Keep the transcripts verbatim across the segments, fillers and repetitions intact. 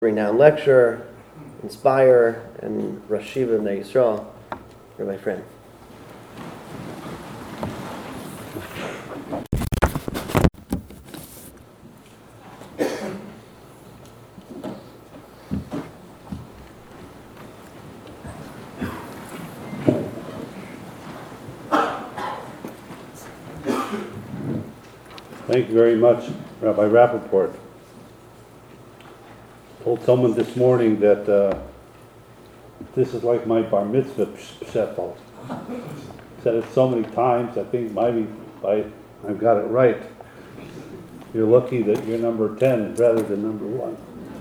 Renowned lecturer, inspire, and Rosh Yeshiva of Bnei Yisrael. You're my friend. Thank you very much, Rabbi Rappaport. I told someone this morning that uh, this is like my bar mitzvah pshetel. Said it so many times, I think maybe I, I've got it right. You're lucky that you're number ten rather than number one.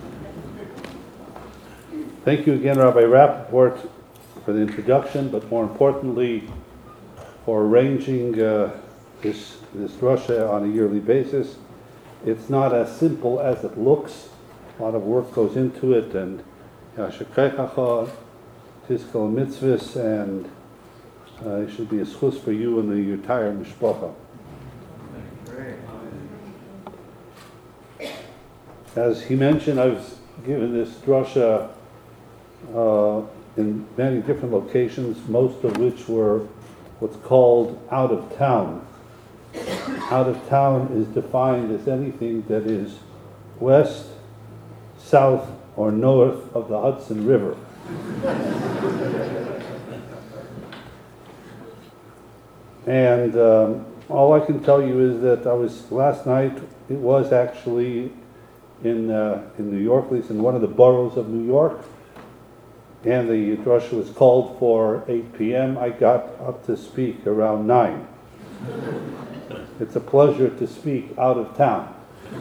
Thank you again, Rabbi Rappaport, for the introduction, but more importantly, for arranging uh, this, this drasha on a yearly basis. It's not as simple as it looks. A lot of work goes into it, and Yashakaychacha, Tizkal Mitzvahs, and uh, it should be a schus for you and the entire mishpacha. As he mentioned, I've given this drasha uh, in many different locations, most of which were what's called out of town. Out of town is defined as anything that is west, south, or north of the Hudson River. And um, all I can tell you is that I was, last night, it was actually in uh, in New York, at least in one of the boroughs of New York, and the drasha was called for eight p.m. I got up to speak around nine. It's a pleasure to speak out of town.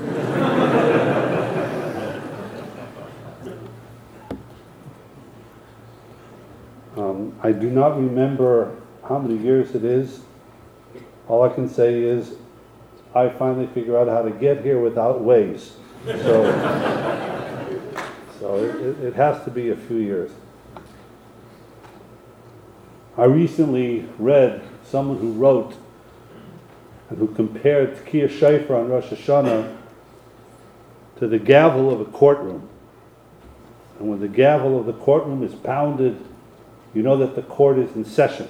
um, I do not remember how many years it is. All I can say is I finally figured out how to get here without Waze. So, so it, it has to be a few years. I recently read someone who wrote and who compared Tkiyah Shofar on Rosh Hashanah to the gavel of a courtroom. And when the gavel of the courtroom is pounded, you know that the court is in session.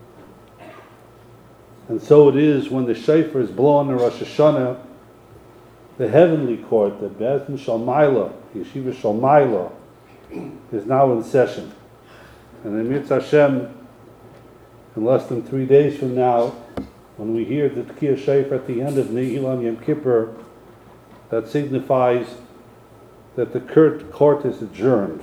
And so it is when the shofar is blown in Rosh Hashanah, the heavenly court, the Beis Din Shel Maalah, Yeshiva Shel Maalah, is now in session. And in Mitzvah Hashem, in less than three days from now, when we hear the Tkiyah Shofar at the end of Ne'ilah Yom Kippur, that signifies that the court is adjourned.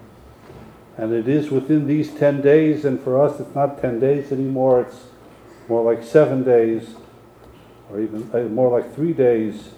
And it is within these ten days, and for us it's not ten days anymore, it's more like seven days, or even more like three days,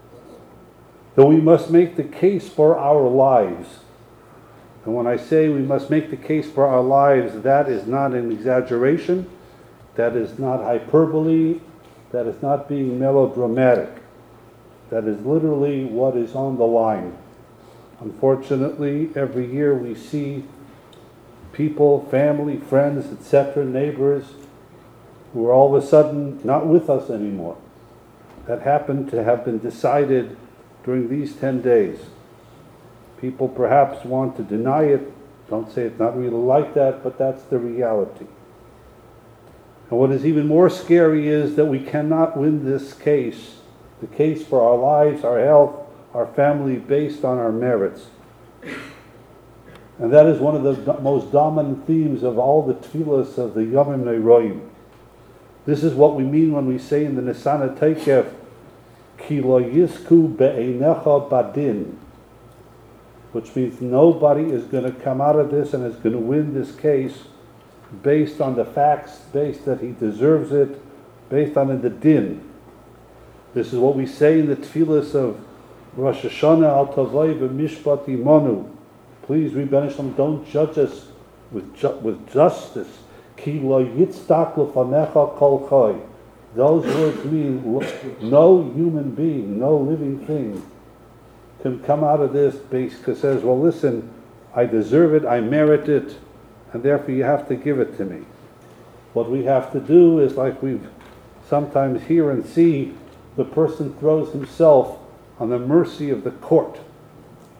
that we must make the case for our lives. And when I say we must make the case for our lives, that is not an exaggeration, that is not hyperbole, that is not being melodramatic. That is literally what is on the line. Unfortunately, every year we see people, family, friends, et cetera, neighbors, who are all of a sudden not with us anymore. That happened to have been decided during these ten days. People perhaps want to deny it, don't say it's not really like that, but that's the reality. And what is even more scary is that we cannot win this case, the case for our lives, our health, our family, based on our merits. And that is one of the do- most dominant themes of all the tefillas of the Yomim Neiroim. This is what we mean when we say in the Nisana Teikef, Ki lo yisku be'einecha badin, which means nobody is going to come out of this and is going to win this case based on the facts, based that he deserves it, based on the din. This is what we say in the tefillas of Rosh Hashanah al tavai v'mishpat imanu. Please, Rebbeinu Shalom, don't judge us with ju- with justice. Ki lo yitzdak lefanecha kol chai. Those words mean no human being, no living thing can come out of this because says, well, listen, I deserve it, I merit it, and therefore you have to give it to me. What we have to do is, like we sometimes hear and see, the person throws himself on the mercy of the court.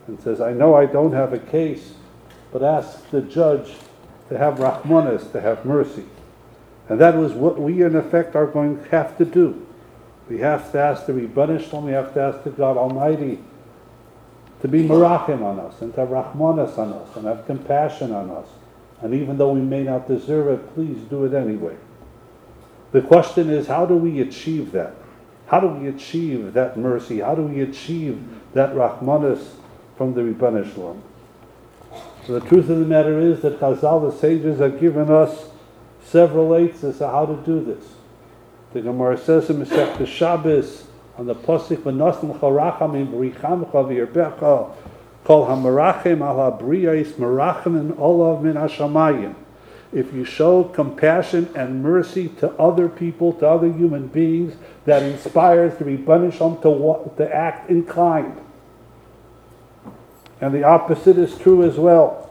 and says, I know I don't have a case, but ask the judge to have Rahmanas, to have mercy. And that was what we in effect are going to have to do. We have to ask the Ribbon Shalom, we have to ask the God Almighty to be merachim on us, and to have Rahmanas on us, and have compassion on us. And even though we may not deserve it, please do it anyway. The question is, how do we achieve that? How do we achieve that mercy? How do we achieve that Rahmanas from the Ribbon Shalom? So the truth of the matter is that Chazal, the sages, have given us several eights as to how to do this. The Gemara says in Masechta Shabbos on the pasuk v'nosncha rachamim v'richamcha v'yirbecha kol hamerachim al habriyos merachim olav min hashamayim. If you show compassion and mercy to other people, to other human beings, that inspires the Ribbon Shalom to to act in kind. And the opposite is true as well.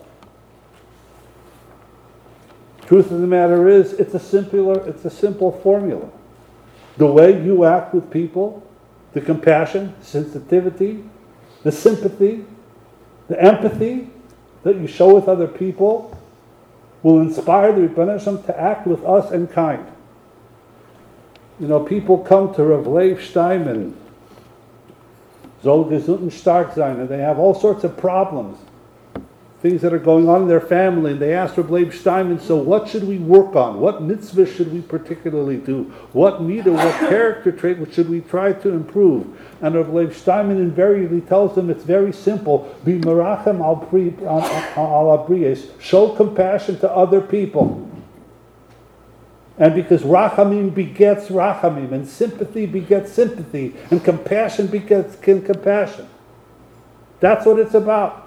Truth of the matter is, it's a simpler, it's a simple formula. The way you act with people, the compassion, sensitivity, the sympathy, the empathy that you show with other people will inspire the Ribbon Shalom to act with us in kind. You know, people come to Rav Leib Steinman, soll gesund und stark sein, and they have all sorts of problems, things that are going on in their family, and they ask Rav Leib Steinman, so what should we work on? What mitzvah should we particularly do? What midah, what character trait should we try to improve? And Rav Leib Steinman invariably tells them it's very simple. Be merachim al abriyos. Show compassion to other people. And because rachamim begets rachamim, and sympathy begets sympathy, and compassion begets compassion. That's what it's about.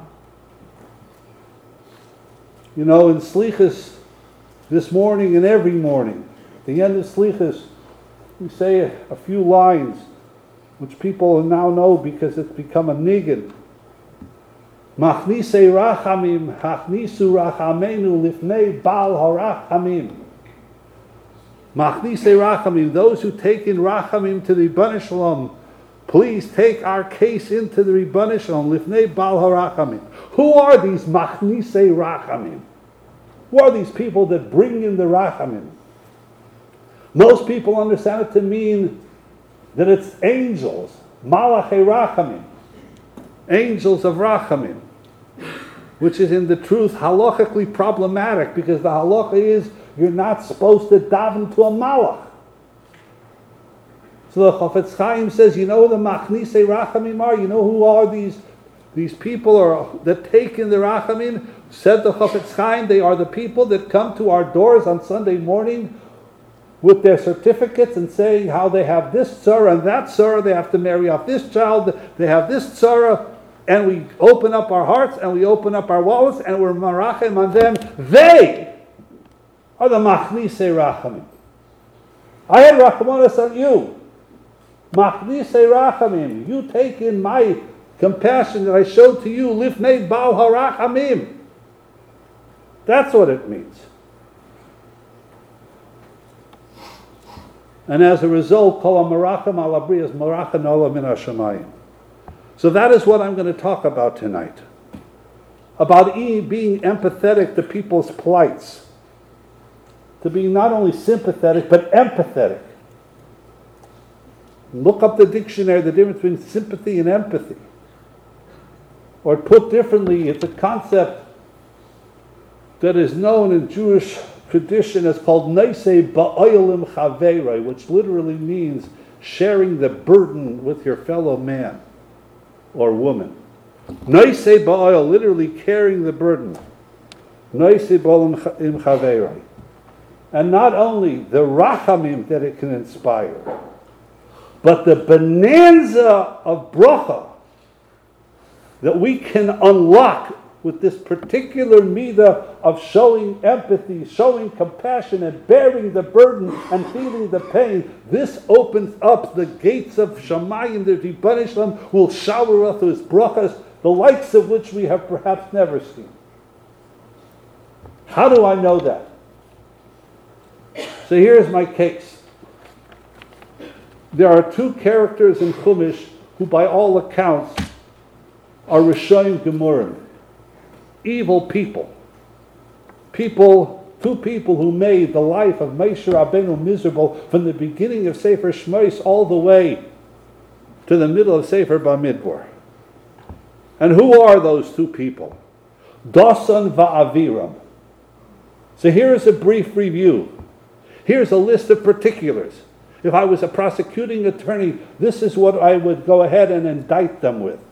You know, in Slichas, this morning and every morning, at the end of Slichas, we say a, a few lines, which people now know because it's become a niggin. Machnise rachamim, hachnisu rachamenu lifnei bal harachamim. Machnise rachamim, those who take in rachamim to the Ribbon Shalom, please take our case into the Ribbon Shalom, lifnei bal harachamim. Who are these machnise rachamim? Who are these people that bring in the rachamim? Most people understand it to mean that it's angels, malachei rachamim, angels of rachamim, which is in the truth halachically problematic, because the halacha is you're not supposed to daven to a malach. So the Chafetz Chaim says, you know who the machnise rachamim are? You know who are these these people are, that take in the rachamim? Said the Chafetz Chaim, they are the people that come to our doors on Sunday morning with their certificates and saying how they have this tzara and that tzara, they have to marry off this child, they have this tzara, and we open up our hearts and we open up our wallets and we're marachim on them. They are the machnise rachamim. I had rachmanos on you. Machnise rachamim. You take in my compassion that I showed to you, lifnei bal harachamim. That's what it means. And as a result, kol hamerachim al habriyos merachim olav min hashamayim. So that is what I'm going to talk about tonight. About being empathetic to people's plights. To being not only sympathetic, but empathetic. Look up the dictionary, the difference between sympathy and empathy. Or put differently, it's a concept that is known in Jewish tradition as called Neisei Ba'olim Chaveiroi, which literally means sharing the burden with your fellow man or woman. Neisei Ba'oil, literally carrying the burden. Neisei Ba'olim Chaveiroi. And not only the rachamim that it can inspire, but the bonanza of bracha that we can unlock with this particular midah of showing empathy, showing compassion, and bearing the burden and feeling the pain. This opens up the gates of Shamayim. The Ribbon Shalom will shower us with brachas, the likes of which we have perhaps never seen. How do I know that? So here's my case. There are two characters in Chumash who, by all accounts, are Rishayim Gemurim, evil people. People, two people who made the life of Moshe Rabbeinu miserable from the beginning of Sefer Shmos all the way to the middle of Sefer Bamidbar. And who are those two people? Dasan va'aviram. So here's a brief review. Here's a list of particulars. If I was a prosecuting attorney, this is what I would go ahead and indict them with.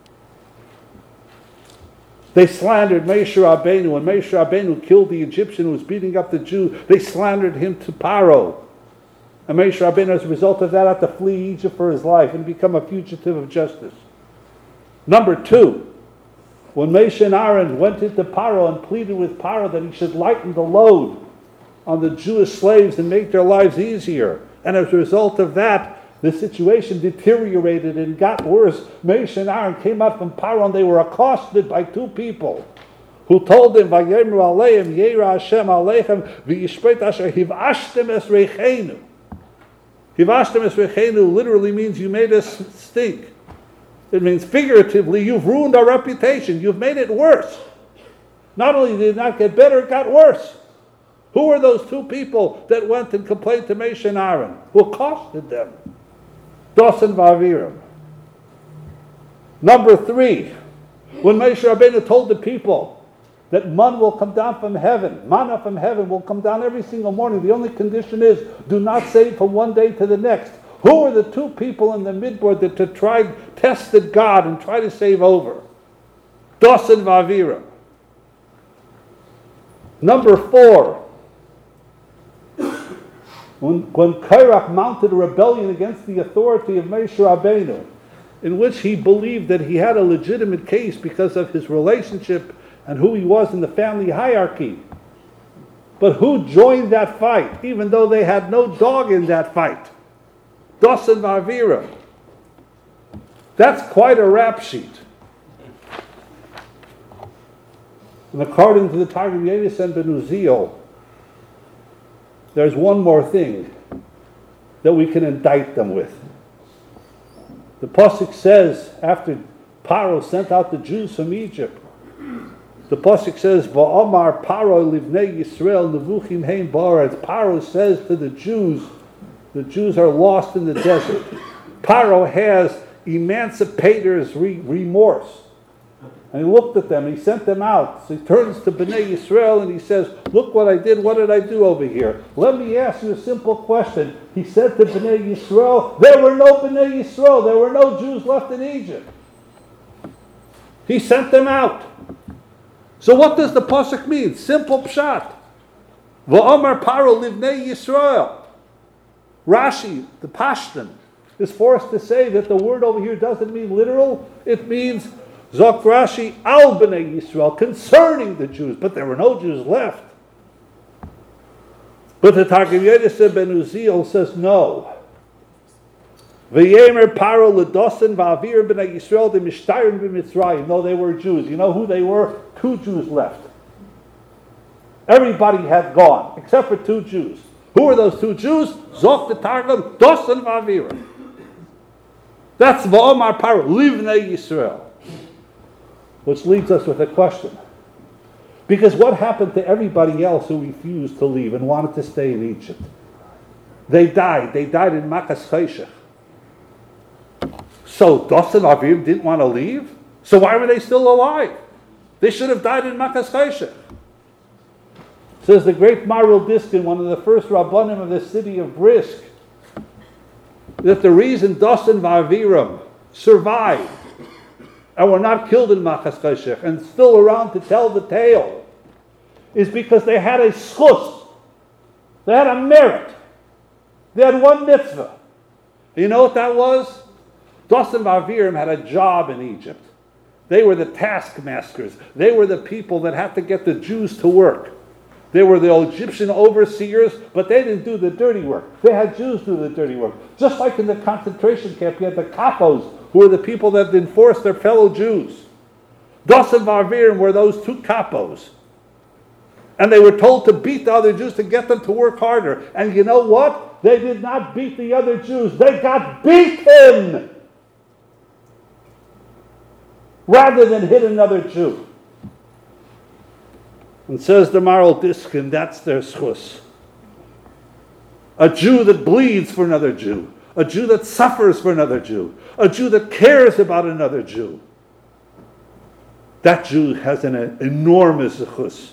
They slandered Moshe Rabbeinu. When Moshe Rabbeinu killed the Egyptian who was beating up the Jew, they slandered him to Paro. And Moshe Rabbeinu, as a result of that, had to flee Egypt for his life and become a fugitive of justice. Number two, when Moshe and Aaron went into Paro and pleaded with Paro that he should lighten the load on the Jewish slaves and make their lives easier, and as a result of that, the situation deteriorated and got worse. Moshe and Aaron came out from Paro and they were accosted by two people who told them, "Vayemru aleim Yera Hashem aleichem v'yishpet asher hivashtem es reichenu." Hivashtem es reichenu literally means you made us stink. It means figuratively, you've ruined our reputation. You've made it worse. Not only did it not get better, it got worse. Who were those two people that went and complained to Moshe and Aaron, who accosted them? Dasan va'aviram. Number three, when Moshe Rabbeinu told the people that man will come down from heaven, manna from heaven will come down every single morning. The only condition is, do not save from one day to the next. Who were the two people in the midbar that to tried, tested God and tried to save over? Dasan va'aviram. Number four, When, when Korach mounted a rebellion against the authority of Moshe Rabbeinu, in which he believed that he had a legitimate case because of his relationship and who he was in the family hierarchy. But who joined that fight, even though they had no dog in that fight? Dasan va'aviram. That's quite a rap sheet. And according to the Targum Yedisen ben Uziel, there's one more thing that we can indict them with. The pasuk says, after Paro sent out the Jews from Egypt, the pasuk says, "Va'amar Paro livnei Yisrael nevuchim heim ba'aretz." Paro says to the Jews, the Jews are lost in the desert. Paro has emancipator's re- remorse. And he looked at them, he sent them out. So he turns to Bnei Yisrael and he says, "Look what I did, what did I do over here? Let me ask you a simple question." He said to Bnei Yisrael, there were no Bnei Yisrael, there were no Jews left in Egypt. He sent them out. So what does the pasuk mean? Simple pshat. Va'amar Paro livnei Yisrael. Rashi, the Pashtan, is forced to say that the word over here doesn't mean literal, it means Zok Rashi al b'nei Yisrael, concerning the Jews, but there were no Jews left. But the Targum Yedisen ben Uziel says no. V'yemer Paro l'dosan va'avir b'nei Yisrael de mishtayim b'Mitzrayim. No, they were Jews. You know who they were? Two Jews left. Everybody had gone, except for two Jews. Who are those two Jews? Zok the Targum, dosan va'avir. That's v'omar Paro, livnei Yisrael. Which leads us with a question. Because what happened to everybody else who refused to leave and wanted to stay in Egypt? They died. They died in Makas Cheshech. So Dasan Avim didn't want to leave? So why were they still alive? They should have died in Makas Cheshech. Says the great Maral Diskin, one of the first Rabbanim of the city of Brisk, that the reason Dasan Va'aviram survived and were not killed in Makas Cheshech and still around to tell the tale is because they had a schus. They had a merit. They had one mitzvah. You know what that was? Dasan Va'aviram had a job in Egypt. They were the taskmasters. They were the people that had to get the Jews to work. They were the Egyptian overseers, but they didn't do the dirty work. They had Jews do the dirty work. Just like in the concentration camp, you had the kapos, who were the people that enforced their fellow Jews. Dasan Va'aviram were those two kapos. And they were told to beat the other Jews to get them to work harder. And you know what? They did not beat the other Jews. They got beaten. rather than hit another Jew. And says the Maral Diskin, that's their schus. A Jew that bleeds for another Jew. A Jew that suffers for another Jew. A Jew that cares about another Jew. That Jew has an enormous schus.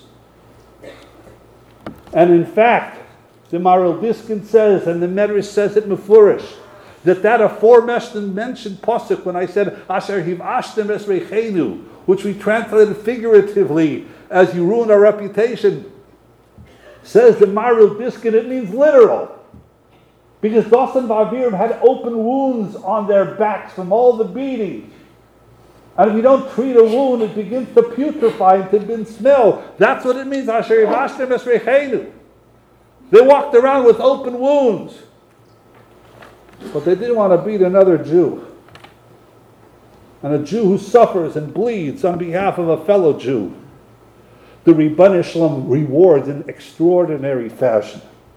And in fact, the Maral Diskin says, and the Medrash says it mefurish, that that aforementioned mentioned pasuk, when I said Asher hivashtem es reichenu, which we translated figuratively as you ruin our reputation, says the Maral Diskin, it means literal. Because Dosan Vavirim had open wounds on their backs from all the beatings. And if you don't treat a wound, it begins to putrefy and to begin smell. That's what it means, Asher hivashtem es reichenu. They walked around with open wounds. But they didn't want to beat another Jew. And a Jew who suffers and bleeds on behalf of a fellow Jew, the Ribbon Shalom rewards in extraordinary fashion.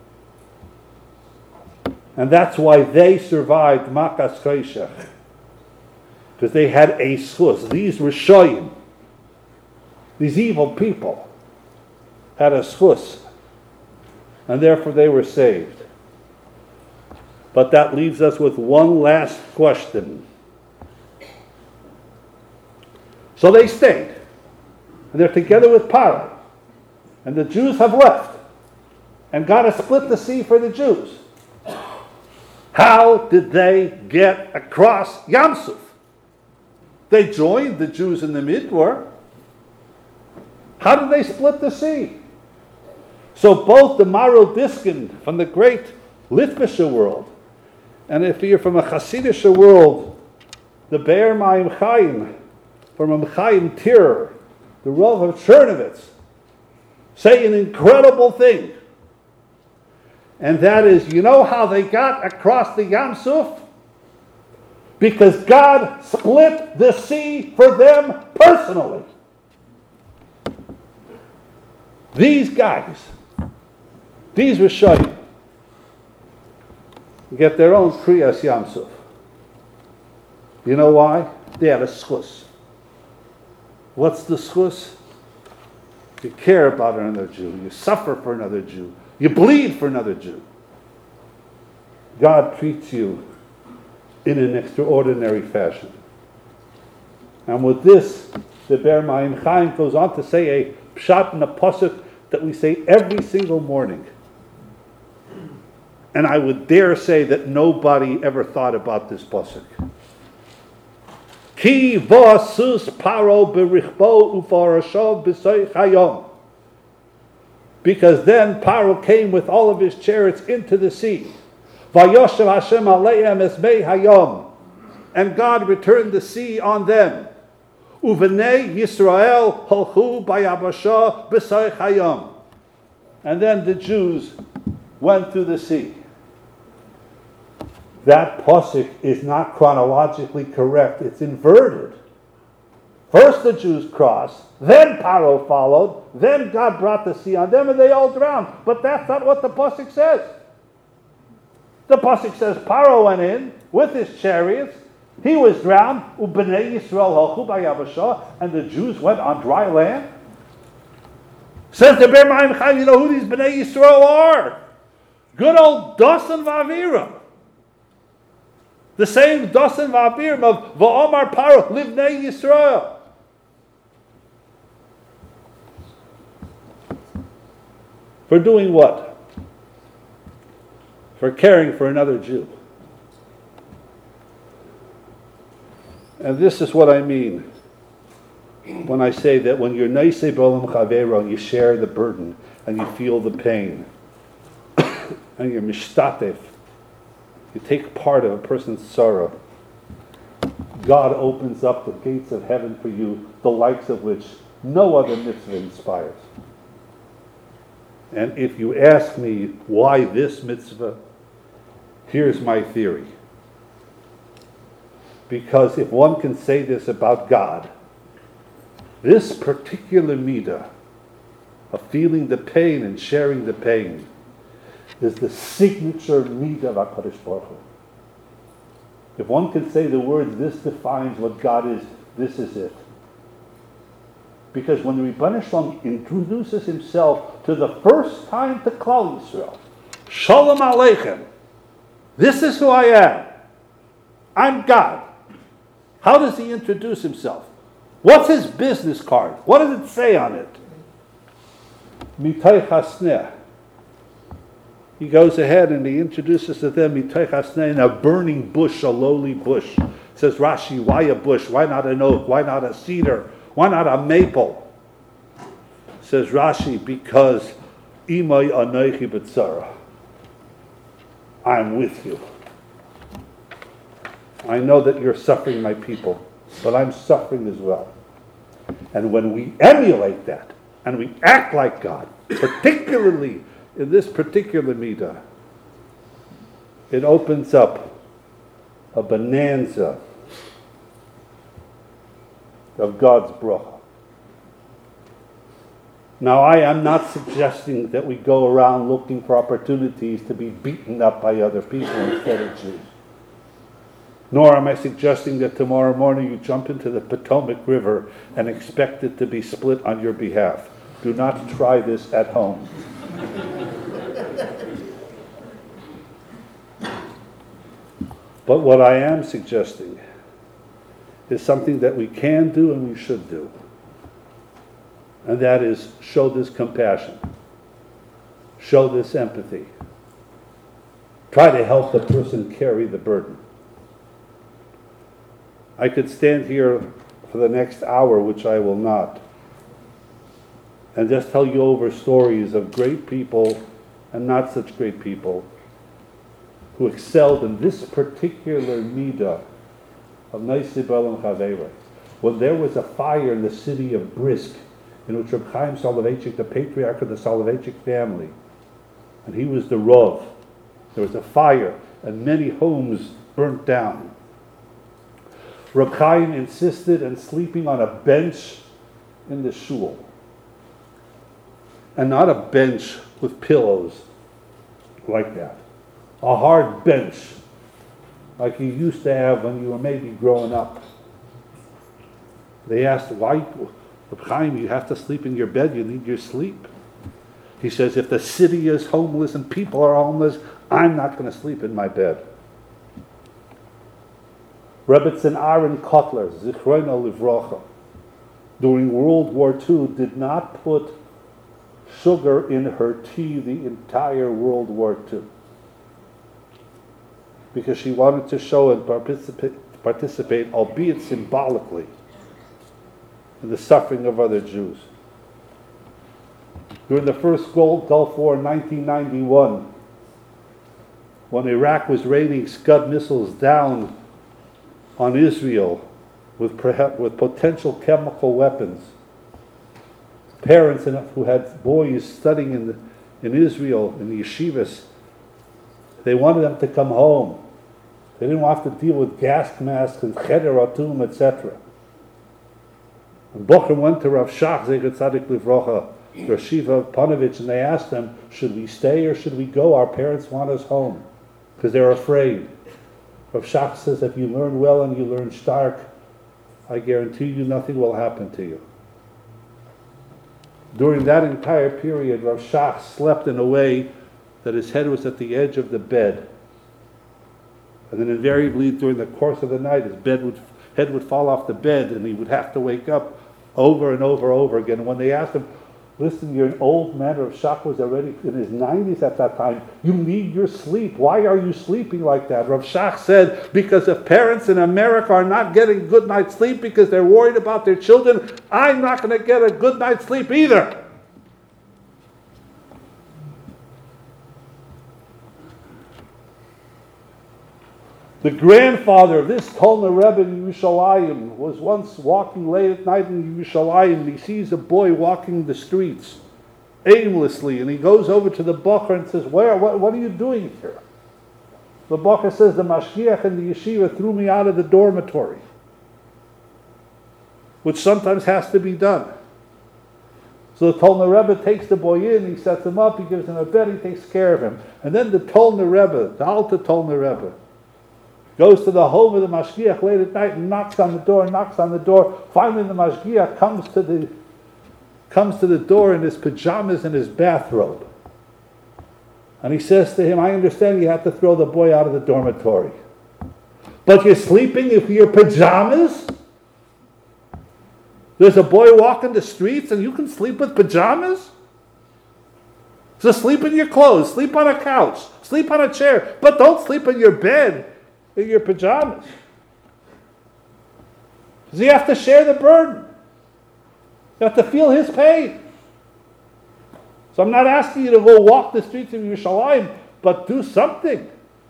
And that's why they survived Makas Cheshach. Because they had a schus. These were shoyim. These evil people had a schus. And therefore they were saved. But that leaves us with one last question. So they stayed. And they're together with Paro. And the Jews have left. And God has split the sea for the Jews. How did they get across Yam Suf? They joined the Jews in the Midbar. How did they split the sea? So both the Maral Diskin from the great Litvische world, and if you're from a Hasidische world, the Be'er Ma'im Chaim, from a Chaim Tir, the Rav of Chernovitz, say an incredible thing. And that is, you know how they got across the Yam Suf? Because God split the sea for them personally. These guys, these Rishayim, get their own Kriyas Yam Suf. You know why? They had a schus. What's the schus? You care about another Jew. You suffer for another Jew. You bleed for another Jew. God treats you in an extraordinary fashion. And with this, the Be'er Ma'im Chaim goes on to say a pshat and a pasuk that we say every single morning. And I would dare say that nobody ever thought about this pasuk. Ki v'asus paro berichbo ufarashav b'soich hayom. Because then Paro came with all of his chariots into the sea. Vayoshev Hashem aleim esmei hayom. And God returned the sea on them. Uvenei Yisrael holchu bayabasha b'soich hayom. And then the Jews went through the sea. That pasuk is not chronologically correct. It's inverted. First the Jews crossed, then Paro followed, then God brought the sea on them and they all drowned. But that's not what the pasuk says. The pasuk says Paro went in with his chariots, he was drowned, U'bnei Yisrael halchu bayabasha, and the Jews went on dry land. Says the Be'er Ma'im Chaim, you know who these Bnei Yisrael are? Good old Dosan Vaviram. The same Dosan Vaviram of Va'omar Paro, Livnei Yisrael. For doing what? For caring for another Jew. And this is what I mean when I say that when you're Neisei B'olam Chavero, you share the burden and you feel the pain. And you're Mishtatef. You take part of a person's sorrow. God opens up the gates of heaven for you, the likes of which no other mitzvah inspires. And if you ask me why this mitzvah, here's my theory. Because if one can say this about God, this particular midah of feeling the pain and sharing the pain is the signature midah of HaKadosh Baruch Hu. If one can say the words, this defines what God is, this is it. Because when the Rebbeinu Shalom introduces himself to the first time to Klal Yisrael, Shalom Aleichem, this is who I am. I'm God. How does he introduce himself? What's his business card? What does it say on it? Mitay Chasneh. He goes ahead and he introduces to them Mitay Chasneh, in a burning bush, a lowly bush. Says Rashi, why a bush? Why not an oak? Why not a cedar? Why not a maple? Says Rashi, because Imay Anoichi B'tzara. I'm with you. I know that you're suffering, my people, but I'm suffering as well. And when we emulate that, and we act like God, particularly in this particular midah, it opens up a bonanza of God's bracha. Now, I am not suggesting that we go around looking for opportunities to be beaten up by other people instead of Jews. Nor am I suggesting that tomorrow morning you jump into the Potomac River and expect it to be split on your behalf. Do not try this at home. But what I am suggesting is something that we can do and we should do. And that is show this compassion. Show this empathy. Try to help the person carry the burden. I could stand here for the next hour, which I will not, and just tell you over stories of great people and not such great people who excelled in this particular midah of Naisib Elam Chaveira. When there was a fire in the city of Brisk, in which Reb Chaim Soloveitchik, the patriarch of the Soloveitchik family, and he was the Rav, there was a fire and many homes burnt down. Reb Chaim insisted on sleeping on a bench in the shul. And not a bench with pillows like that. A hard bench like you used to have when you were maybe growing up. They asked, why, Reb Chaim, you have to sleep in your bed, you need your sleep. He says, if the city is homeless and people are homeless, I'm not going to sleep in my bed. Rebbetzin Aaron Kotler, Zichrono Livrocha, during World War Two, did not put sugar in her tea the entire World War Two. Because she wanted to show and participate, participate, albeit symbolically, in the suffering of other Jews. During the first Gulf War in nineteen ninety-one, when Iraq was raining Scud missiles down on Israel with, perhaps, with potential chemical weapons, parents who had boys studying in, the, in Israel, in the yeshivas, they wanted them to come home. They didn't have to deal with gas masks and cheder atum, et cetera. And Bochum went to Rav Shach, Zecher Tzadik Livrocha, Rav Shiva Panovich, and they asked them, should we stay or should we go? Our parents want us home, because they're afraid. Rav Shach says, if you learn well and you learn stark, I guarantee you nothing will happen to you. During that entire period, Rav Shach slept in a way that his head was at the edge of the bed. And then invariably during the course of the night, his bed would, head would fall off the bed and he would have to wake up over and over and over again. And when they asked him, listen, you're an old man, Rav Shach was already in his nineties at that time. You need your sleep. Why are you sleeping like that? Rav Shach said, because if parents in America are not getting good night's sleep because they're worried about their children, I'm not going to get a good night's sleep either. The grandfather of this Tolna Rebbe in Yerushalayim was once walking late at night in Yerushalayim, and he sees a boy walking the streets aimlessly, and he goes over to the Bacher and says, Where, what, what are you doing here? The Bacher says, the Mashgiach and the yeshiva threw me out of the dormitory, which sometimes has to be done. So the Tolna Rebbe takes the boy in, he sets him up, he gives him a bed, he takes care of him. And then the Tolna Rebbe, the Alta Tolna Rebbe, goes to the home of the Mashgiach late at night and knocks on the door, knocks on the door. Finally the Mashgiach comes to the comes to the door in his pajamas and his bathrobe. And he says to him, I understand you have to throw the boy out of the dormitory. But you're sleeping in your pajamas? There's a boy walking the streets and you can sleep with pajamas? So sleep in your clothes, sleep on a couch, sleep on a chair, but don't sleep in your bed in your pajamas. Because you have to share the burden. You have to feel his pain. So I'm not asking you to go walk the streets of Yerushalayim, but do something.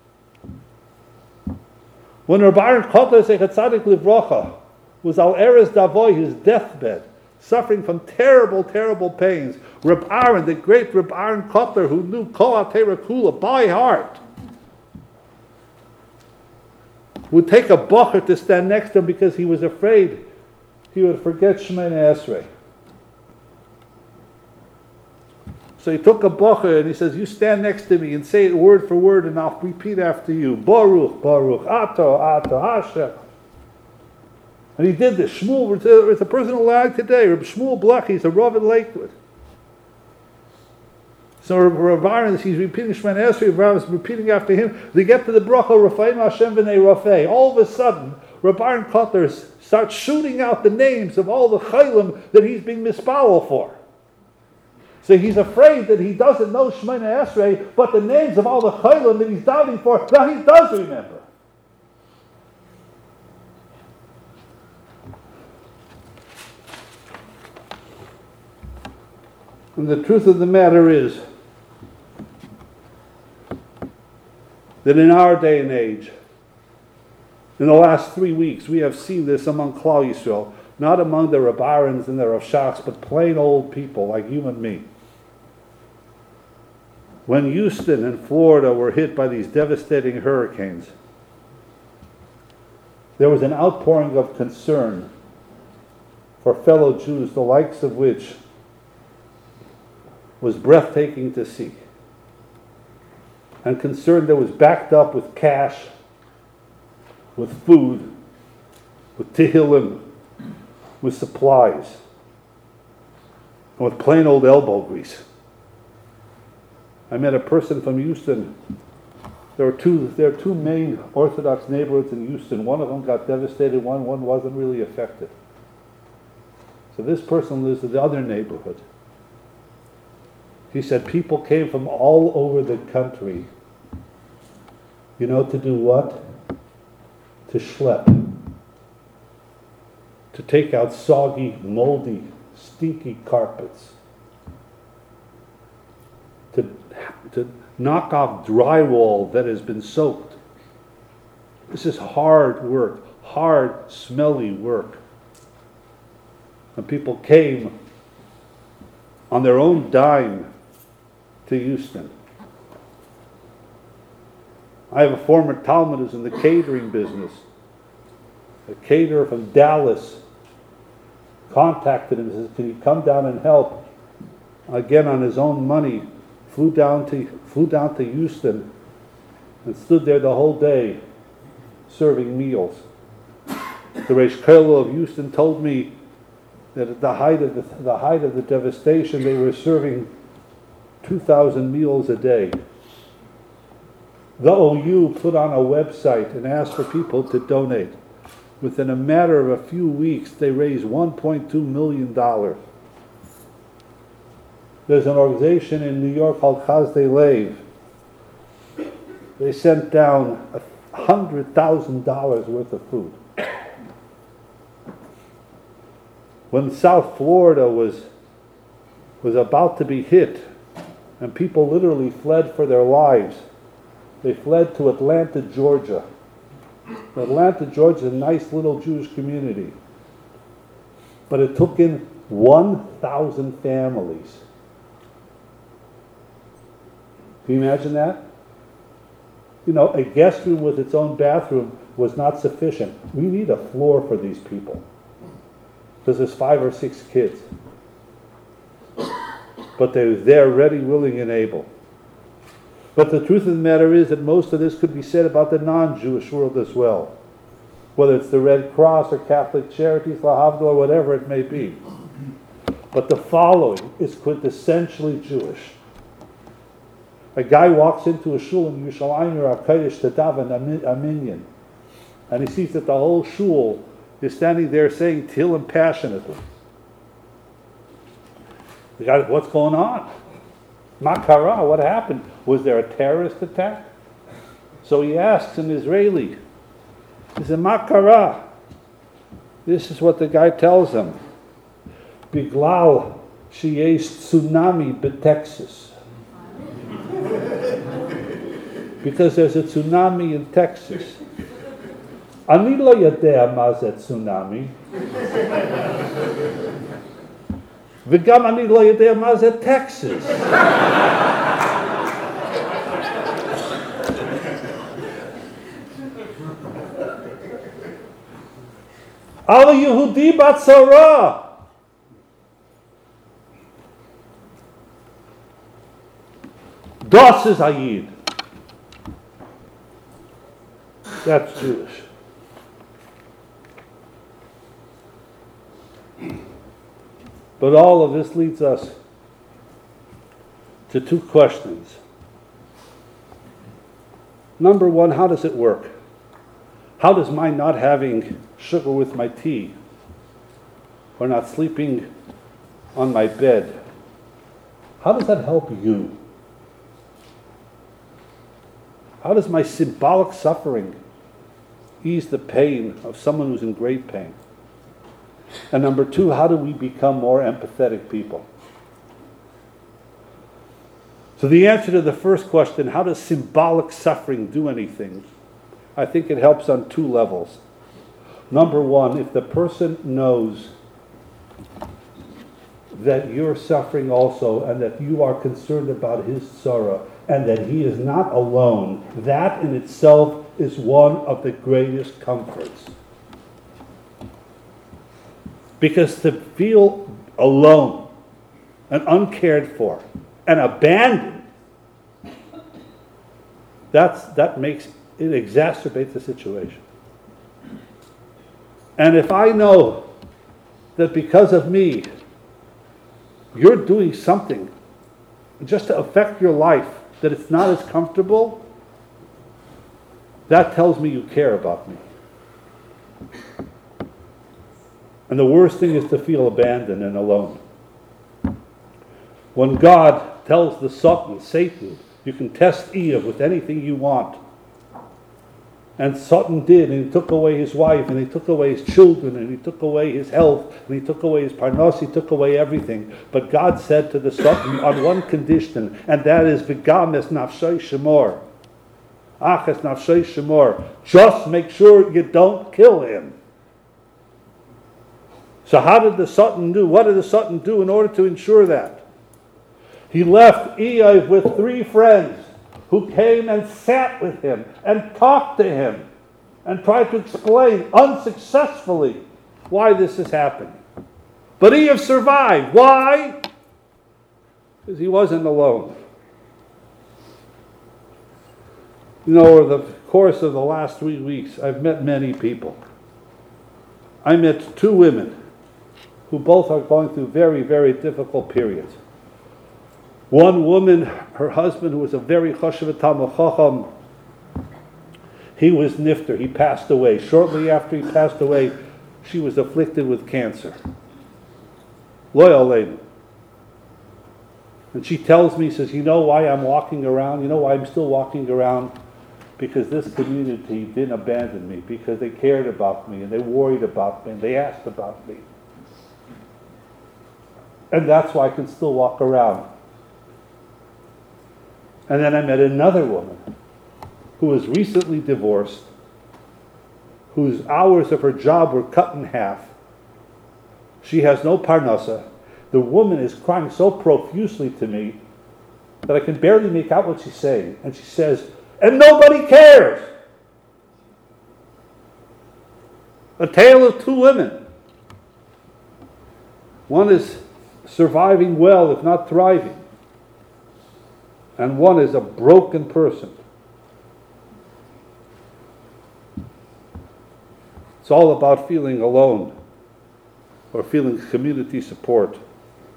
When Rabbi Aaron Kotler Zecher Tzadik Livrocha was al Eres Davoy, his deathbed, suffering from terrible, terrible pains, Reb Aaron, the great Reb Aaron Kotler, who knew Kol HaTorah Kula by heart, would take a bocher to stand next to him because he was afraid he would forget Shemoneh Esrei. So he took a bocher and he says, you stand next to me and say it word for word and I'll repeat after you. Baruch, Baruch, Ato, Ato, Hashem. And he did this. Shmuel, it's a person alive today. Reb Shmuel Blach, he's a Rav in Lakewood. So Rav Aaron, he's repeating Shemoneh Esrei, Rav is repeating after him. They get to the bracha, Rafaim Hashem v'nei Rafei. All of a sudden, Rav Aaron Kotler starts shooting out the names of all the chaylim that he's being mispalel for. So he's afraid that he doesn't know Shemoneh Esrei, but the names of all the chaylim that he's doubting for, now he does remember. And the truth of the matter is that in our day and age, in the last three weeks, we have seen this among Klal Yisrael, not among the Reb Aarons and the Rav Shachs, but plain old people like you and me. When Houston and Florida were hit by these devastating hurricanes, there was an outpouring of concern for fellow Jews, the likes of which was breathtaking to see. And concern that was backed up with cash, with food, with tehillim, with supplies, and with plain old elbow grease. I met a person from Houston. There were two, there are two main Orthodox neighborhoods in Houston. One of them got devastated, one, one wasn't really affected. So this person lives in the other neighborhood. He said people came from all over the country, you know, to do what? To schlep. To take out soggy, moldy, stinky carpets. To, to knock off drywall that has been soaked. This is hard work, hard, smelly work. And people came on their own dime to Houston. I have a former Talmud who's in the catering business. A caterer from Dallas contacted him and said, can you come down and help? Again, on his own money, flew down to flew down to Houston and stood there the whole day serving meals. The Reish Kollel of Houston told me that at the height of the, the height of the devastation, they were serving two thousand meals a day. The O U put on a website and asked for people to donate. Within a matter of a few weeks, they raised one point two million dollars. There's an organization in New York called Chazdei Lev. They sent down one hundred thousand dollars worth of food. When South Florida was, was about to be hit, and people literally fled for their lives, they fled to Atlanta, Georgia. Atlanta, Georgia is a nice little Jewish community. But it took in one thousand families. Can you imagine that? You know, a guest room with its own bathroom was not sufficient. We need a floor for these people. Because there's five or six kids. But they're there ready, willing, and able. But the truth of the matter is that most of this could be said about the non-Jewish world as well. Whether it's the Red Cross or Catholic Charities, Lahavdil, or whatever it may be. But the following is quintessentially Jewish. A guy walks into a shul in Yerushalayim or HaKodesh to daven a minyan, and he sees that the whole shul is standing there saying Tehillim passionately. The guy, what's going on? Makara, what happened? Was there a terrorist attack? So he asks an Israeli. He said, Makara. This is what the guy tells him. Biglal sheyesh tsunami betexas. Because there's a tsunami in Texas. Ani lo yodea ma ze tsunami. V'gam ani lo yodea ma ze Texas. Al Yehudi batzara. Das is Ayid. That's Jewish. But all of this leads us to two questions. Number one, how does it work? How does my not having sugar with my tea or not sleeping on my bed, how does that help you? How does my symbolic suffering ease the pain of someone who's in great pain? And number two, how do we become more empathetic people? So the answer to the first question, how does symbolic suffering do anything? I think it helps on two levels. Number one, if the person knows that you're suffering also and that you are concerned about his sorrow and that he is not alone, that in itself is one of the greatest comforts. Because to feel alone and uncared for and abandoned, that's, that makes, it exacerbates the situation. And if I know that because of me, you're doing something just to affect your life, that it's not as comfortable, that tells me you care about me. And the worst thing is to feel abandoned and alone. When God tells the Satan, Satan, you can test Eve with anything you want. And Satan did, and he took away his wife, and he took away his children, and he took away his health, and he took away his parnos, he took away everything. But God said to the Satan on one condition, and that is, V'gam es nafshay shemor. Ach es nafshay shemor. Just make sure you don't kill him. So how did the Satan do? What did the Satan do in order to ensure that? He left Eve with three friends who came and sat with him and talked to him and tried to explain unsuccessfully why this is happening. But Eve survived. Why? Because he wasn't alone. You know, over the course of the last three weeks, I've met many people. I met two women who both are going through very, very difficult periods. One woman, her husband, who was a very chashuv talmid chacham, he was nifter, he passed away. Shortly after he passed away, she was afflicted with cancer. Lo aleinu. And she tells me, says, you know why I'm walking around? You know why I'm still walking around? Because this community didn't abandon me, because they cared about me, and they worried about me, and they asked about me. And that's why I can still walk around. And then I met another woman who was recently divorced, whose hours of her job were cut in half. She has no parnasa. The woman is crying so profusely to me that I can barely make out what she's saying. And she says, and nobody cares. A tale of two women. One is surviving well, if not thriving. And one is a broken person. It's all about feeling alone or feeling community support.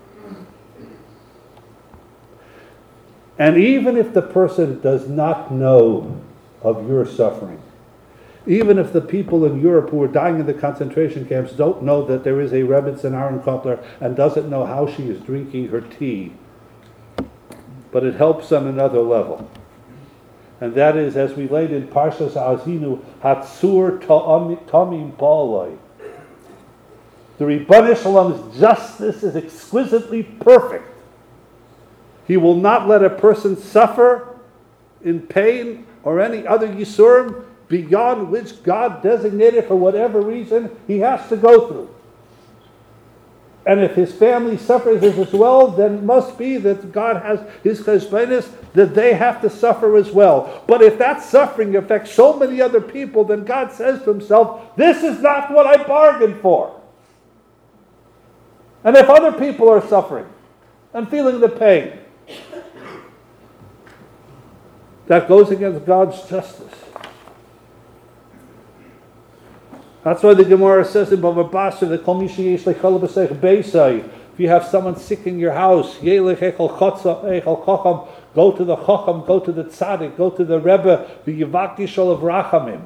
And even if the person does not know of your suffering, even if the people in Europe who are dying in the concentration camps don't know that there is a Rebbetzin Aaron Kotler and doesn't know how she is drinking her tea, but it helps on another level. And that is, as we laid in Parshas Azinu, Hatzur Tomim Paulai. The Ribbon Shalom's justice is exquisitely perfect. He will not let a person suffer in pain or any other Yisurim beyond which God designated for whatever reason he has to go through. And if his family suffers as well, then it must be that God has his cheshbonos that they have to suffer as well. But if that suffering affects so many other people, then God says to himself, this is not what I bargained for. And if other people are suffering and feeling the pain, that goes against God's justice. That's why the Gemara says in Bava Basra that Kol Mishi Yesh Lechol B'Seich Beisai. If you have someone sick in your house, Yelech Echol Chotza Echol Chacham, go to the Chacham, go to the Tzaddik, go to the Rebbe, V'Yivakish Olav Rachamim.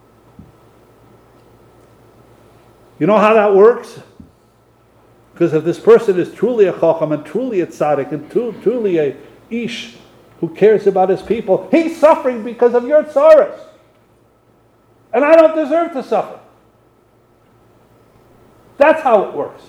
You know how that works? Because if this person is truly a Chacham and truly a Tzaddik and tru- truly a Ish who cares about his people, he's suffering because of your tzaras. And I don't deserve to suffer. That's how it works.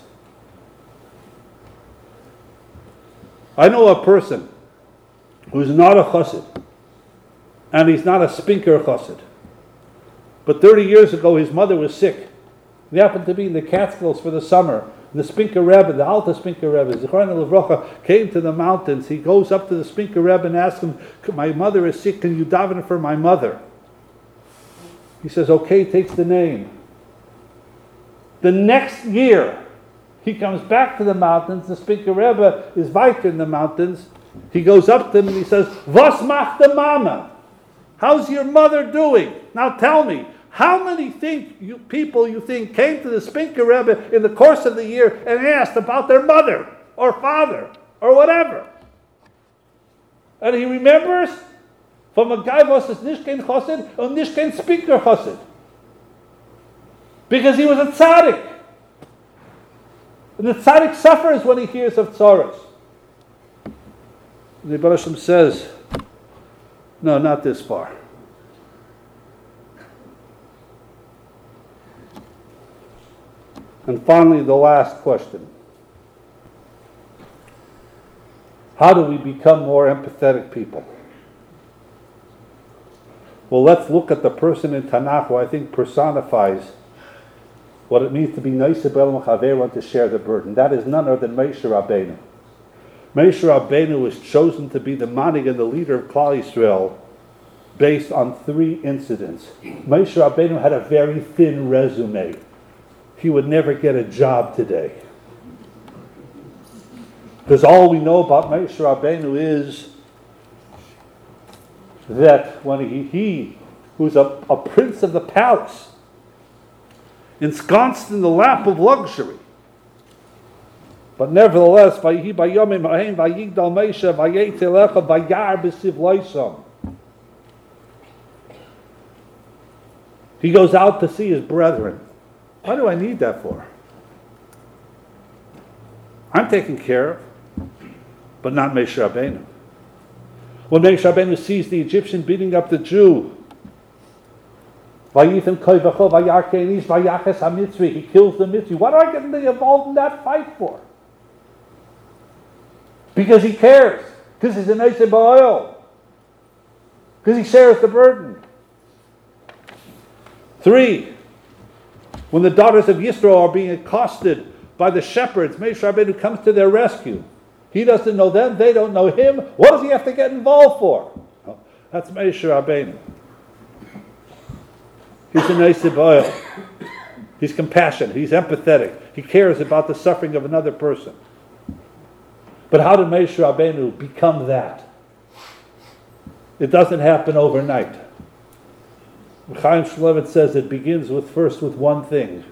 I know a person who's not a chassid, and he's not a spinker chassid. But thirty years ago, his mother was sick. They happened to be in the Catskills for the summer. And the Spinker Rebbe, the Alta Spinker Rebbe, Zechrona Levrocha, came to the mountains. He goes up to the Spinker Rebbe and asks him, my mother is sick, can you daven for my mother? He says, okay, takes the name. The next year, he comes back to the mountains. The Spinker Rebbe is weiter in the mountains. He goes up to him and he says, Was macht the mama? How's your mother doing? Now tell me, how many think you, people you think came to the Spinker Rebbe in the course of the year and asked about their mother or father or whatever? And he remembers from a guy was is nicht kein chassid and nicht kein Spinker chassid. Because he was a tzaddik. And the tzaddik suffers when he hears of tzaras. The Rebbe Hashem says, no, not this far. And finally, the last question. How do we become more empathetic people? Well, let's look at the person in Tanakh who I think personifies what it means to be nice to B'elam Chaver and to share the burden. That is none other than Moshe Rabbeinu. Moshe Rabbeinu was chosen to be the manig and the leader of Klal Yisrael based on three incidents. Moshe Rabbeinu had a very thin resume. He would never get a job today. Because all we know about Moshe Rabbeinu is that when he, he who's a, a prince of the palace, ensconced in the lap of luxury, but nevertheless, Vayihi bayomim ha'hem vayigdal Moshe vayetz elecha vayar b'siv loisam. He goes out to see his brethren. Why do I need that for? I'm taken care of, but not Moshe Rabbeinu. When Moshe Rabbeinu sees the Egyptian beating up the Jew, he kills the Mitzri. What do I get involved in that fight for? Because he cares. Because he's an Eisei Ba'al. Because he shares the burden. Three, when the daughters of Yisro are being accosted by the shepherds, Moshe Rabbeinu comes to their rescue. He doesn't know them, they don't know him. What does he have to get involved for? Oh, that's Moshe Rabbeinu. He's an Eisei Ba'al. He's compassionate, he's empathetic. He cares about the suffering of another person. But how did Moshe Rabbeinu become that? It doesn't happen overnight. Chaim Shmulevitz says it begins with first with one thing.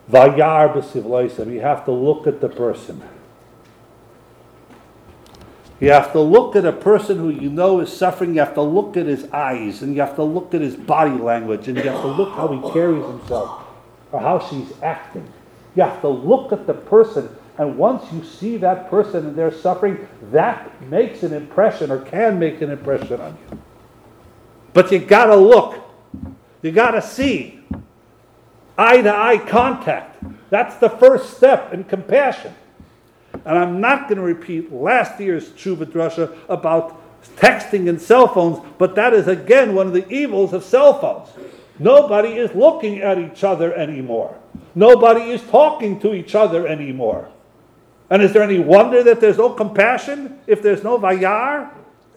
Vayar b'siv loisam. You have to look at the person. You have to look at a person who you know is suffering, you have to look at his eyes, and you have to look at his body language, and you have to look how he carries himself, or how she's acting. You have to look at the person, and once you see that person and they're suffering, that makes an impression, or can make an impression on you. But you gotta look. You gotta see. Eye-to-eye contact. That's the first step in compassion. And I'm not going to repeat last year's Tshuva Drasha about texting and cell phones, but that is again one of the evils of cell phones. Nobody is looking at each other anymore. Nobody is talking to each other anymore. And is there any wonder that there's no compassion if there's no vayar?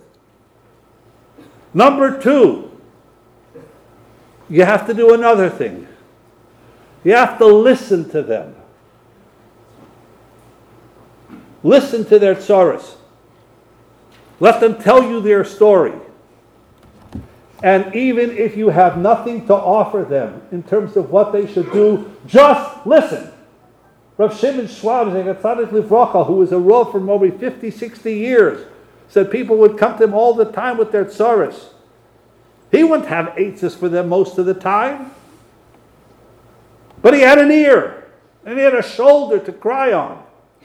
Number two, you have to do another thing. You have to listen to them. Listen to their tzaras. Let them tell you their story. And even if you have nothing to offer them in terms of what they should do, just listen. Rav Shimon Schwab, who was a Rav for over fifty, sixty years, said people would come to him all the time with their tzaras. He wouldn't have eitzes for them most of the time. But he had an ear, and he had a shoulder to cry on.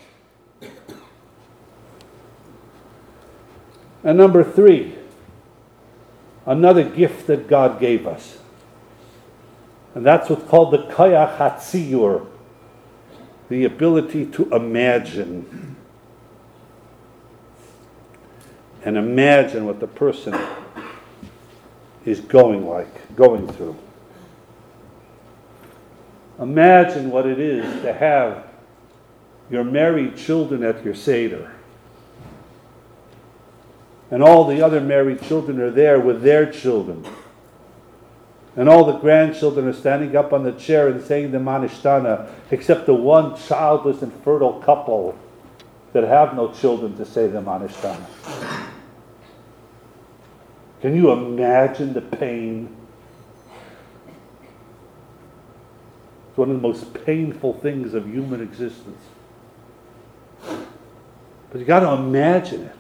And number three, another gift that God gave us. And that's what's called the Kayach HaTziyur, the ability to imagine. And imagine what the person is going like, going through. Imagine what it is to have your married children at your Seder. And all the other married children are there with their children. And all the grandchildren are standing up on the chair and saying the Manishtana, except the one childless and fertile couple that have no children to say the Manishtana. Can you imagine the pain? It's one of the most painful things of human existence. But you got to imagine it.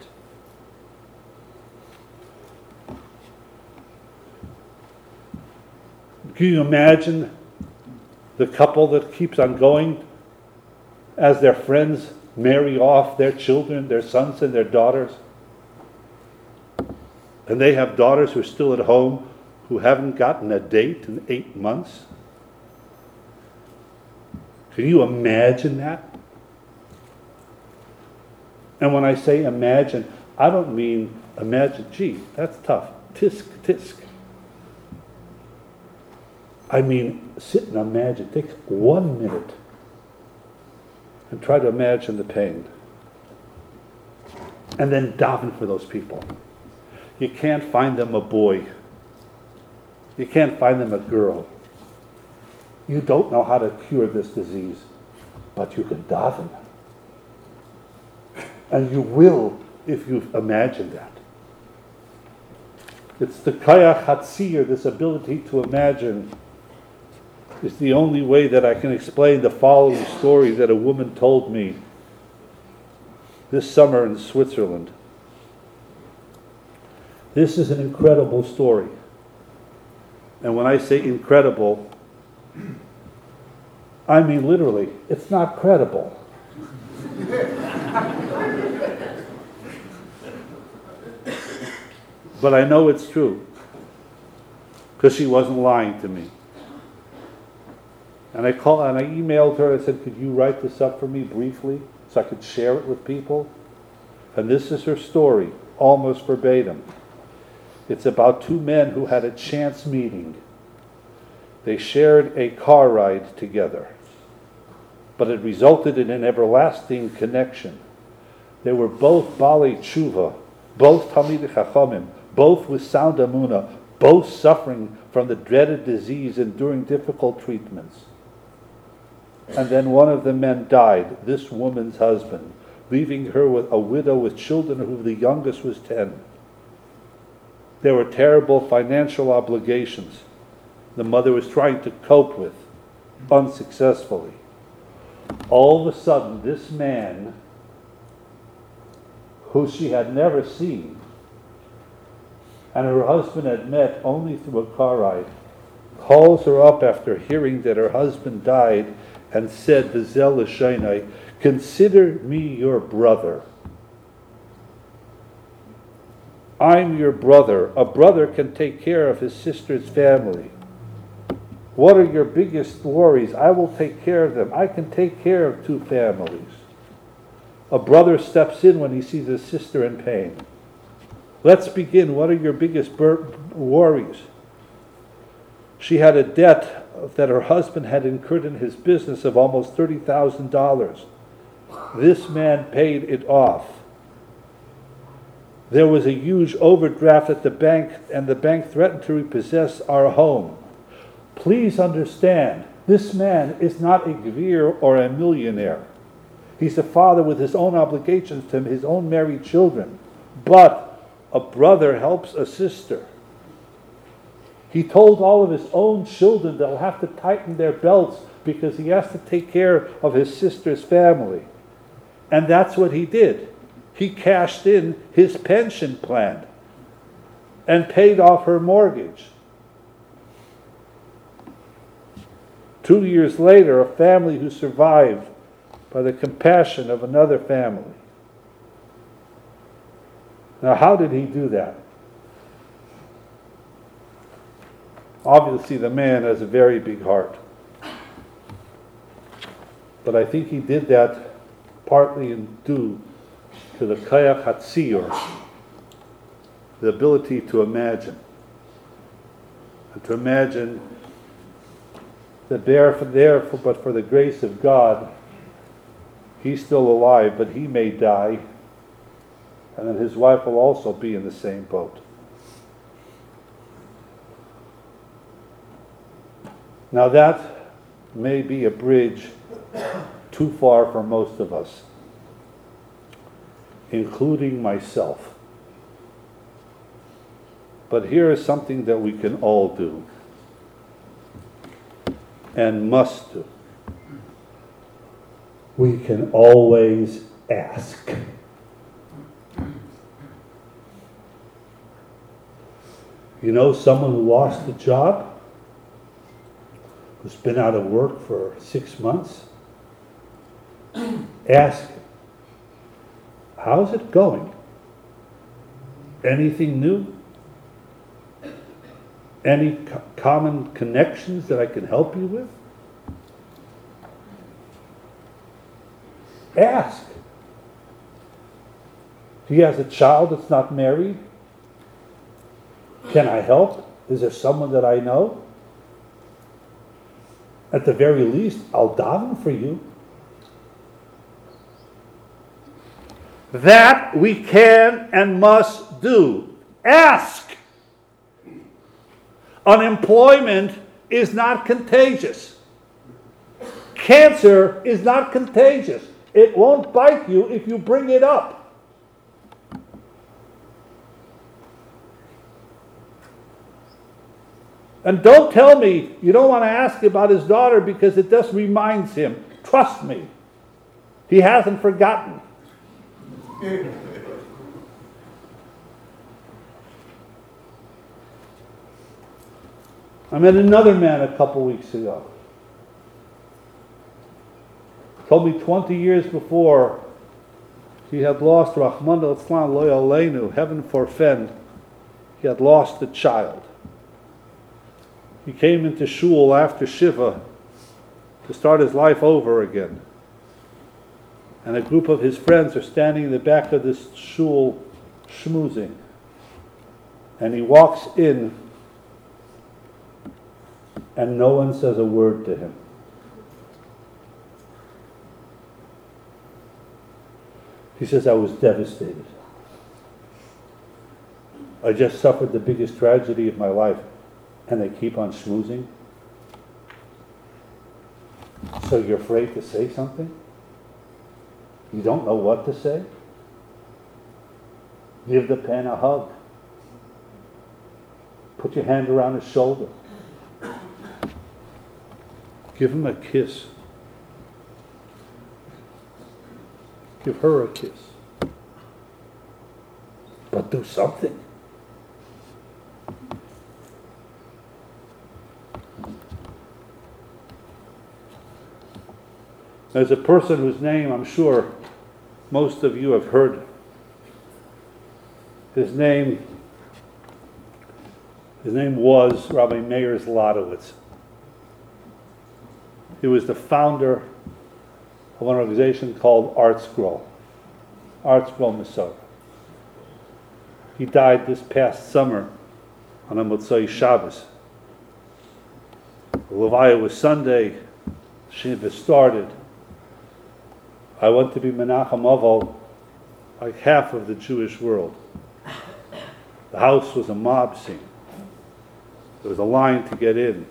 Can you imagine the couple that keeps on going as their friends marry off their children, their sons and their daughters? And they have daughters who are still at home who haven't gotten a date in eight months. Can you imagine that? And when I say imagine, I don't mean imagine, gee, that's tough. Tisk, tisk. I mean, sit and imagine. Take one minute and try to imagine the pain. And then daven for those people. You can't find them a boy. You can't find them a girl. You don't know how to cure this disease, but you can daven. And you will if you imagine that. It's the Kayach HaTziyur, this ability to imagine. It's the only way that I can explain the following story that a woman told me this summer in Switzerland. This is an incredible story. And when I say incredible, I mean literally, it's not credible. But I know it's true, because she wasn't lying to me. And I called and I emailed her. I said, could you write this up for me briefly so I could share it with people? And this is her story, almost verbatim. It's about two men who had a chance meeting. They shared a car ride together, but it resulted in an everlasting connection. They were both Balei Tshuva, both Talmidei Chachamim, both with sound Amunah, both suffering from the dreaded disease, enduring difficult treatments. And then one of the men died, this woman's husband, leaving her with a widow with children who the youngest was ten. There were terrible financial obligations the mother was trying to cope with, unsuccessfully. All of a sudden, this man, who she had never seen, and her husband had met only through a car ride, calls her up after hearing that her husband died and said, Vizel L'Shainai, consider me your brother. I'm your brother. A brother can take care of his sister's family. What are your biggest worries? I will take care of them. I can take care of two families. A brother steps in when he sees his sister in pain. Let's begin. What are your biggest bur- worries? She had a debt that her husband had incurred in his business of almost thirty thousand dollars. This man paid it off. There was a huge overdraft at the bank, and the bank threatened to repossess our home. Please understand, this man is not a gvir or a millionaire. He's a father with his own obligations to his own married children. But a brother helps a sister. He told all of his own children they'll have to tighten their belts because he has to take care of his sister's family. And that's what he did. He cashed in his pension plan and paid off her mortgage. Two years later, a family who survived by the compassion of another family. Now, how did he do that? Obviously, the man has a very big heart. But I think he did that partly in due to the Kayach Hatziyur, the ability to imagine. And to imagine that therefore, therefore, but for the grace of God, he's still alive, but he may die, and then his wife will also be in the same boat. Now that may be a bridge too far for most of us, including myself. But here is something that we can all do and must do. We can always ask. You know, someone who lost a job, who's been out of work for six months, ask him, how's it going? Anything new? Any co- common connections that I can help you with? Ask. He has a child that's not married. Can I help? Is there someone that I know? At the very least, I'll daven for you. That we can and must do. Ask. Unemployment is not contagious. Cancer is not contagious. It won't bite you if you bring it up. And don't tell me you don't want to ask about his daughter because it just reminds him. Trust me, he hasn't forgotten. I met another man a couple weeks ago. Told me twenty years before he had lost, Rahman al-Islam lo yaleinu, heaven forfend, he had lost a child. He came into shul after Shiva to start his life over again. And a group of his friends are standing in the back of this shul schmoozing. And he walks in and no one says a word to him. He says, I was devastated. I just suffered the biggest tragedy of my life. And they keep on schmoozing. So you're afraid to say something? You don't know what to say? Give the pen a hug. Put your hand around his shoulder. Give him a kiss. Give her a kiss. do something. There's a person whose name I'm sure most of you have heard. His name, his name was Rabbi Meir Zlotowitz. He was the founder of an organization called Art Scroll, Art Scroll Masorah. He died this past summer on a Motzei Shabbos. The Levaya was Sunday, Shiva started. I went to be Menachem Aval, like half of the Jewish world. The house was a mob scene. There was a line to get in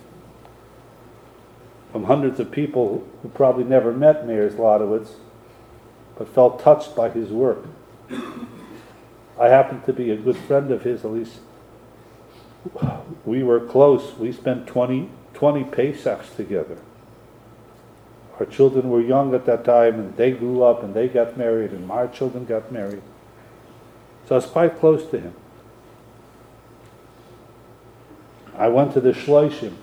from hundreds of people who probably never met Meir Zlotowitz, but felt touched by his work. I happened to be a good friend of his, at least we were close. We spent twenty, twenty Pesachs together. Our children were young at that time, and they grew up, and they got married, and my children got married. So I was quite close to him. I went to the Shloshim.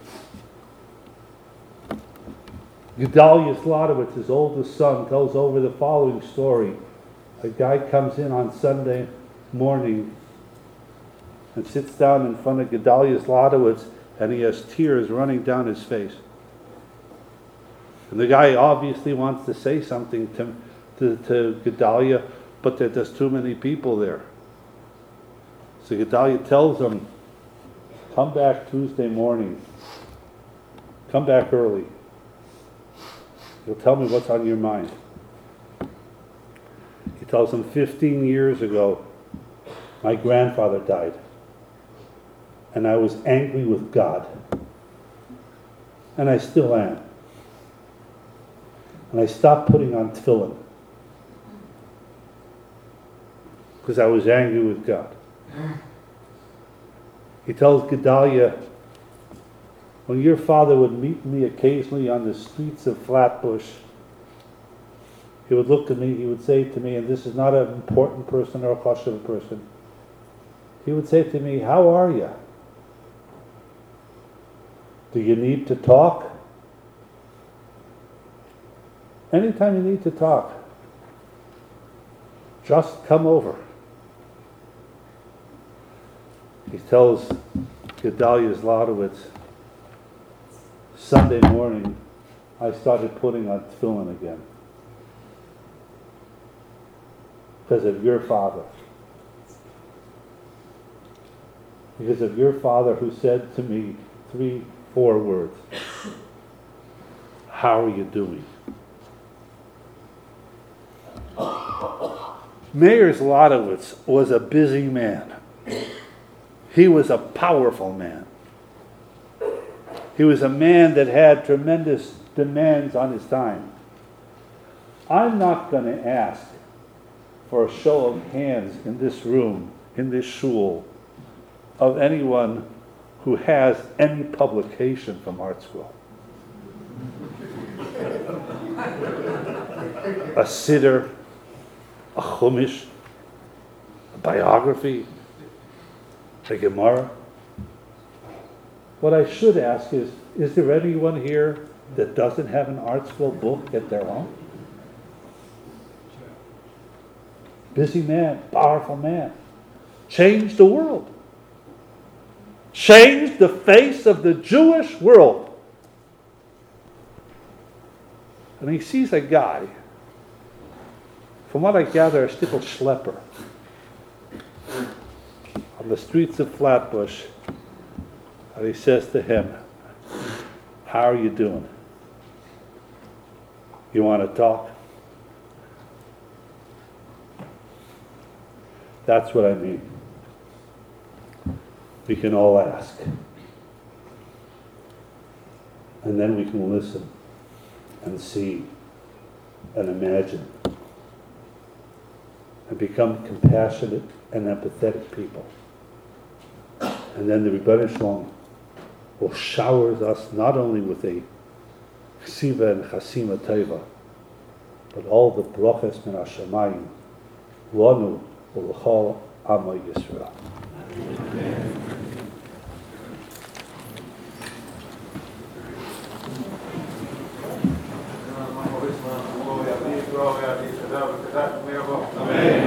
Gedalia Zlotowitz, his oldest son, tells over the following story. A guy comes in on Sunday morning and sits down in front of Gedalia Zlotowitz, and he has tears running down his face. And the guy obviously wants to say something to, to, to Gedalia, but there, there's too many people there. So Gedalia tells him, come back Tuesday morning. Come back early. You'll tell me what's on your mind. He tells him, fifteen years ago, my grandfather died. And I was angry with God. And I still am. And I stopped putting on tefillin because I was angry with God. He tells Gedalia, when your father would meet me occasionally on the streets of Flatbush, he would look at me, he would say to me, and this is not an important person or a chashuv person, he would say to me, how are you? Do you need to talk? Anytime you need to talk, just come over. He tells Gedalia Zlotowitz, Sunday morning, I started putting on tefillin again. Because of your father. Because of your father who said to me three, four words. How are you doing? Meir Zlotowitz was a busy man. He was a powerful man. He was a man that had tremendous demands on his time. I'm not going to ask for a show of hands in this room, in this shul, of anyone who has any publication from Art Scroll. A siddur, a chumash, a biography, a Gemara. What I should ask is, is there anyone here that doesn't have an Art Scroll book at their home? Busy man, powerful man. Changed the world. Changed the face of the Jewish world. And he sees a guy, from what I gather, a shtickle schlepper, on the streets of Flatbush, and he says to him, how are you doing? You want to talk? That's what I mean. We can all ask. And then we can listen and see and imagine and become compassionate and empathetic people. And then the Rebbeinu Shalom will shower us not only with a ksiva and chasima teva, but all the brachas min hashamayim, lanu, u'l'chol Amo Yisrael. Amen.